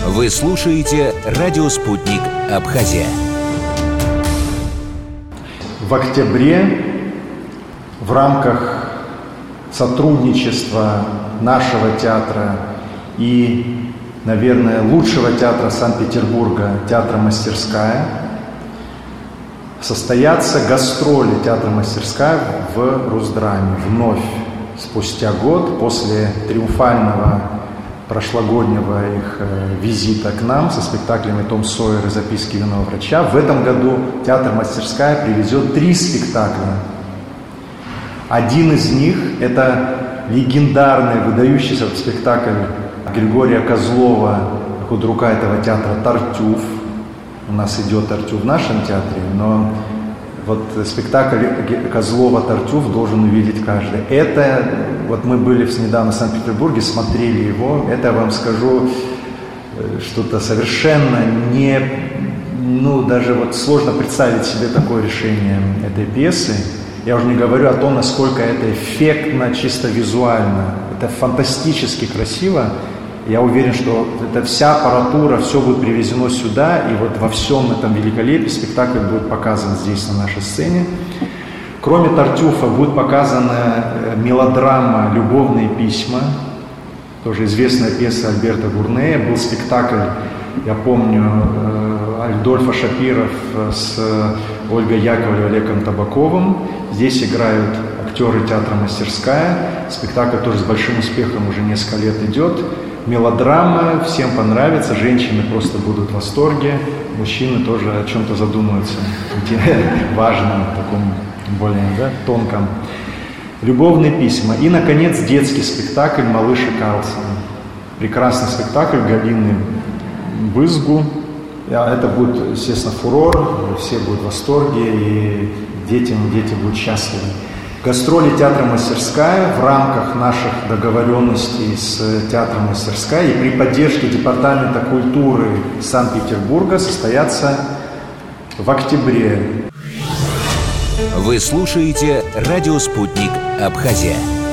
Вы слушаете «Радио Спутник. Абхазия». В октябре в рамках сотрудничества нашего театра и, наверное, лучшего театра Санкт-Петербурга, театра «Мастерская», состоятся гастроли театра «Мастерская» в Русдраме вновь, спустя год после триумфального прошлогоднего их визита к нам со спектаклями «Том Сойер» и «Записки юного врача». В этом году театр «Мастерская» привезет 3 спектакля. Один из них – это легендарный, выдающийся спектакль Григория Козлова, худрука этого театра, «Тартюф». У нас идет «Тартюф» в нашем театре, но вот спектакль Козлова «Тартюф» должен увидеть каждый. Это, вот мы были недавно в Санкт-Петербурге, смотрели его, это, я вам скажу, что-то совершенно даже вот сложно представить себе такое решение этой пьесы. Я уже не говорю о том, насколько это эффектно, чисто визуально. Это фантастически красиво. Я уверен, что это вся аппаратура, все будет привезено сюда, и вот во всем этом великолепии спектакль будет показан здесь, на нашей сцене. Кроме «Тартюфа» будет показана мелодрама «Любовные письма», тоже известная пьеса Альберта Гурнея. Был спектакль, я помню, Альдольфа Шапиров с Ольгой Яковлевой и Олегом Табаковым. Здесь играют актеры театра «Мастерская». Спектакль тоже с большим успехом уже несколько лет идет. Мелодрама, всем понравится, женщины просто будут в восторге, мужчины тоже о чем-то задумаются, важном, таком более тонком. «Любовные письма». И, наконец, детский спектакль «Малыш и Карлсон». Прекрасный спектакль Галины Бызгу. Это будет, естественно, фурор, все будут в восторге, и дети будут счастливы. Гастроли театра «Мастерская» в рамках наших договоренностей с театром «Мастерская» и при поддержке Департамента культуры Санкт-Петербурга состоятся в октябре. Вы слушаете «Радио Спутник. Абхазия».